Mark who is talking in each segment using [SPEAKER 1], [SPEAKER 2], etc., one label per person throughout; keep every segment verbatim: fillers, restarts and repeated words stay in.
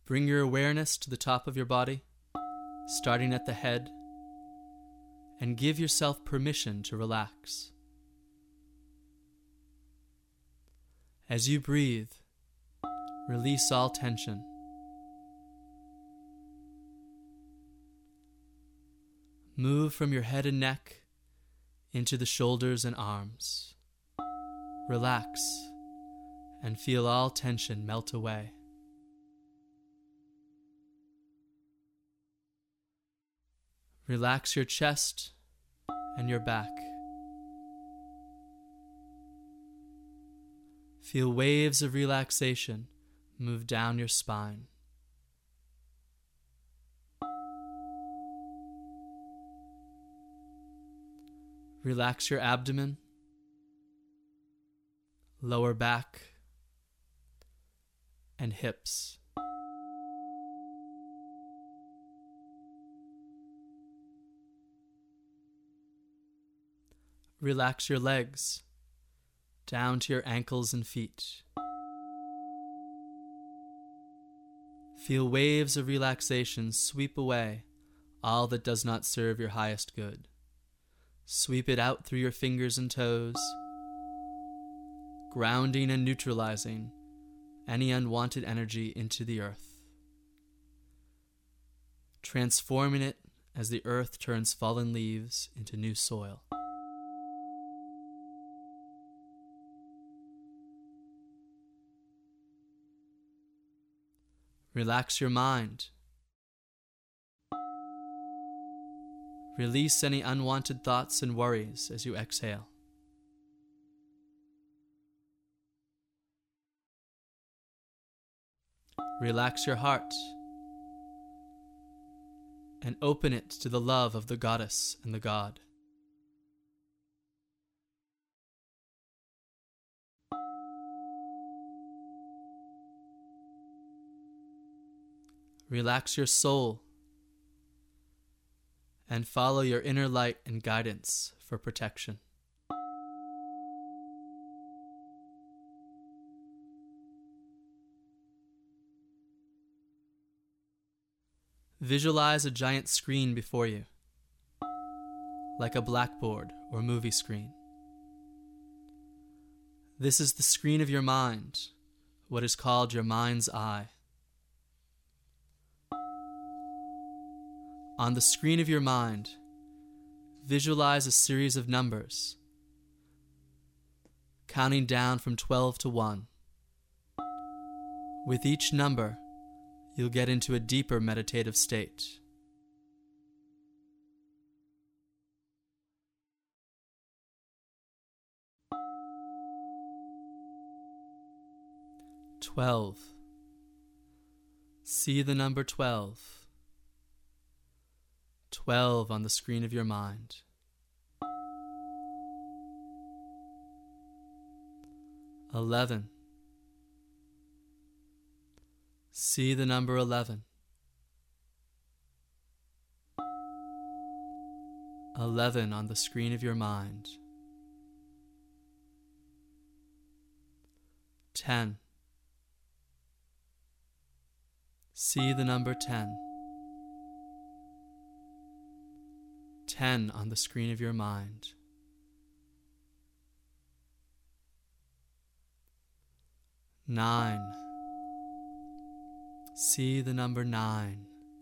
[SPEAKER 1] Bring your awareness to the top of your body, starting at the head, and give yourself permission to relax. As you breathe, release all tension. Move from your head and neck into the shoulders and arms. Relax and feel all tension melt away. Relax your chest and your back. Feel waves of relaxation move down your spine. Relax your abdomen, lower back, and hips. Relax your legs down to your ankles and feet. Feel waves of relaxation sweep away all that does not serve your highest good. Sweep it out through your fingers and toes, grounding and neutralizing any unwanted energy into the earth, transforming it as the earth turns fallen leaves into new soil. Relax your mind. Release any unwanted thoughts and worries as you exhale. Relax your heart and open it to the love of the goddess and the god. Relax your soul and follow your inner light and guidance for protection. Visualize a giant screen before you, like a blackboard or movie screen. This is the screen of your mind, what is called your mind's eye. On the screen of your mind, visualize a series of numbers, counting down from twelve to one. With each number, you'll get into a deeper meditative state. Twelve. See the number twelve. Twelve on the screen of your mind. Eleven. See the number eleven. Eleven on the screen of your mind. Ten. See the number ten. Ten on the screen of your mind. Nine. See the number nine.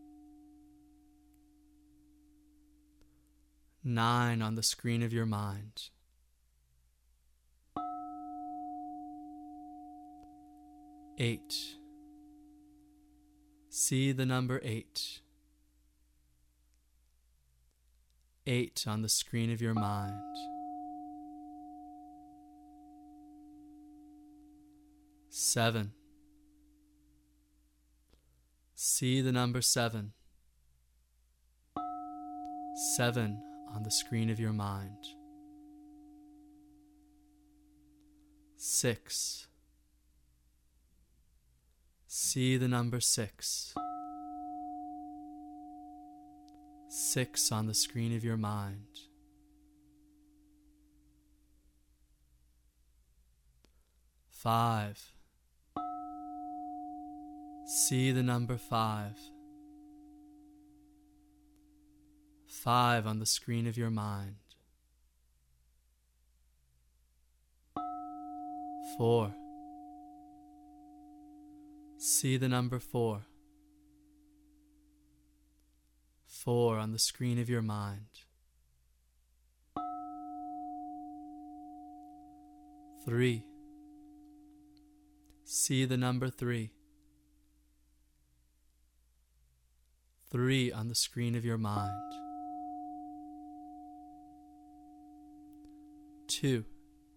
[SPEAKER 1] Nine on the screen of your mind. Eight. See the number eight. Eight on the screen of your mind. Seven. See the number seven. Seven on the screen of your mind. Six. See the number six. Six on the screen of your mind. Five. See the number five. Five on the screen of your mind. Four. See the number four. Four on the screen of your mind. Three. See the number three. Three on the screen of your mind. Two.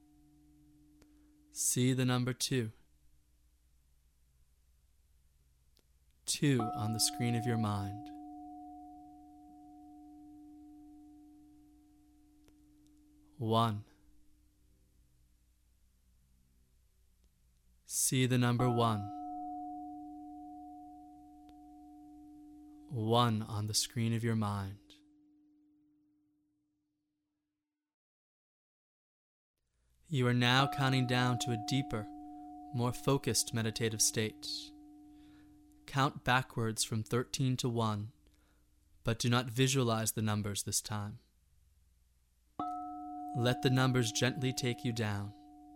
[SPEAKER 1] See the number two. Two on the screen of your mind. One. See the number one. One on the screen of your mind. You are now counting down to a deeper, more focused meditative state. Count backwards from thirteen to one, but do not visualize the numbers this time. Let the numbers gently take you down.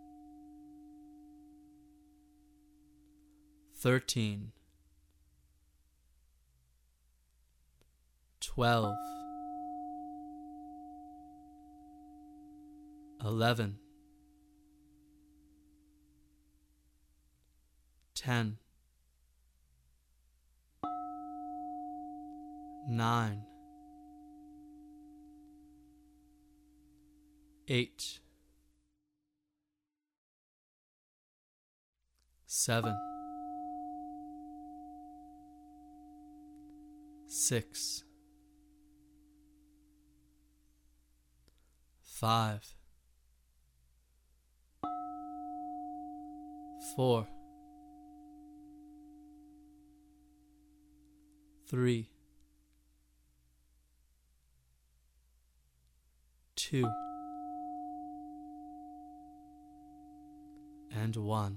[SPEAKER 1] Thirteen. Twelve. Eleven. Ten. Nine. Eight. Seven. Six. Five. Four. Three. Two. And one.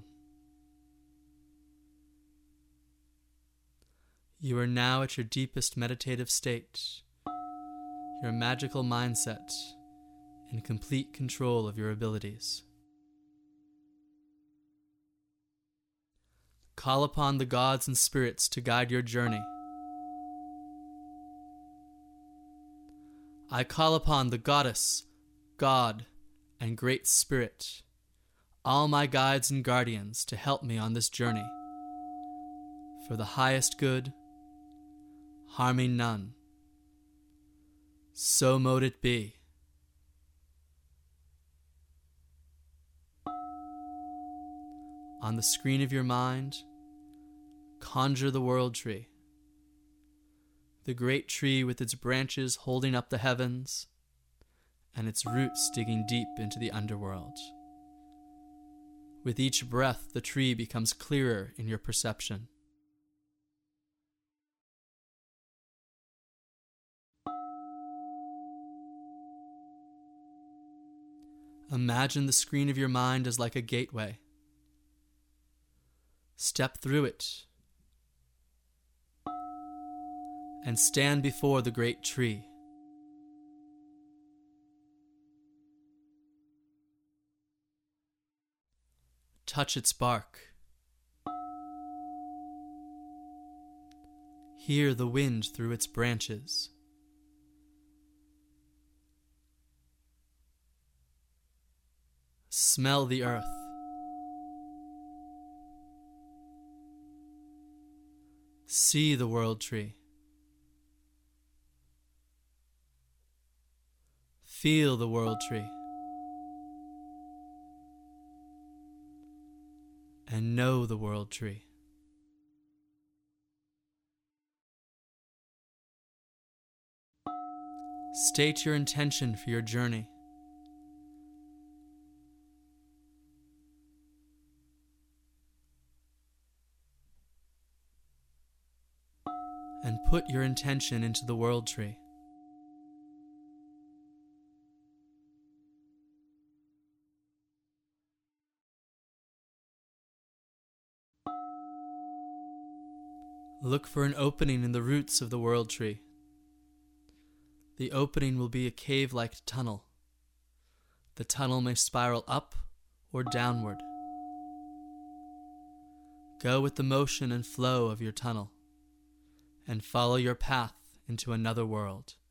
[SPEAKER 1] You are now at your deepest meditative state, your magical mindset, in complete control of your abilities. Call upon the gods and spirits to guide your journey. I call upon the goddess, God, and Great Spirit, all my guides and guardians, to help me on this journey, for the highest good, harming none. So mote it be. On the screen of your mind, conjure the world tree, the great tree with its branches holding up the heavens and its roots digging deep into the underworld. With each breath, the tree becomes clearer in your perception. Imagine the screen of your mind as like a gateway. Step through it and stand before the great tree. Touch its bark. Hear the wind through its branches. Smell the earth. See the world tree. Feel the world tree. And know the world tree. State your intention for your journey. And put your intention into the world tree. Look for an opening in the roots of the world tree. The opening will be a cave-like tunnel. The tunnel may spiral up or downward. Go with the motion and flow of your tunnel, and follow your path into another world.